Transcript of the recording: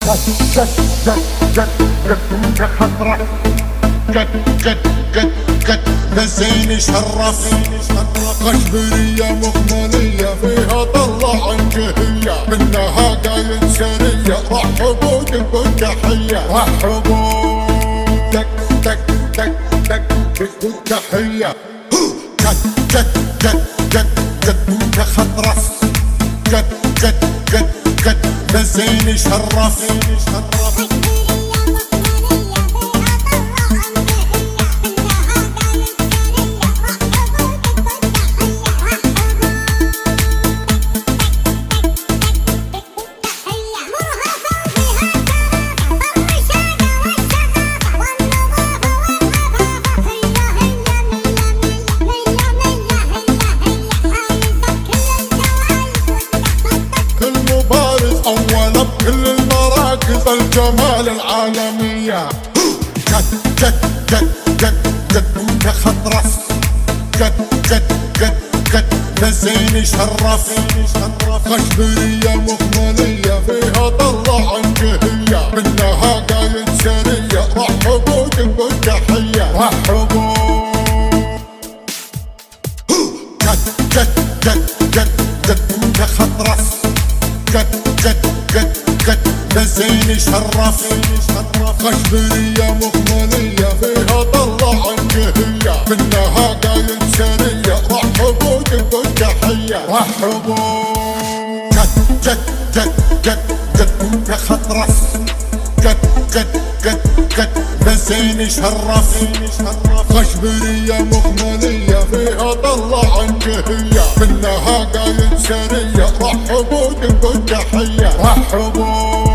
جد جد جد جد انت خطرة، جد جد جد جد نزيني شرف. قشبرية مخملية فيها طلع انجهية، منها قايد سرية رحبوا دبوا التحية. رحبوا دك دك دك دك دبوا التحية. جد جد جد جد جد انت خطرة، جد جد جد جد نزيني شرف. أولا بكل المراكز الجمال العالمية. جد جد جد جد جد انت خطرة، جد جد جد جد نزيني شرف. قشبرية مخملية فيها طلع انجهية، منها قايد سرية رحبوا دبوا التحية. رحبوا جد جد جد جد جد انت خطرة، جد جد جد جد نزيني شرف. قشبرية مخملية فيها طلع انجهية، منها قايد سرية رحبوا دبوا التحية. رحبوا جد جد جد جد جد انت خطرة، جد جد جد جد نزيني شرف. قشبرية مخملية فيها طلع انجهية، منها قايد سرية رحبوا دبوا التحية. رحبوا